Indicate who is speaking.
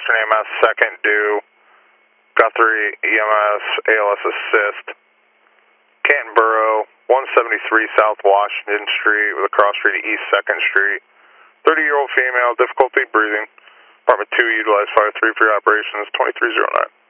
Speaker 1: Western EMS, second due. Guthrie EMS, ALS assist. Canton Borough, 173 South Washington Street with a cross street to East 2nd Street. 30-year-old female, difficulty breathing. Department 2 utilized 5-3 for your operations, 2309.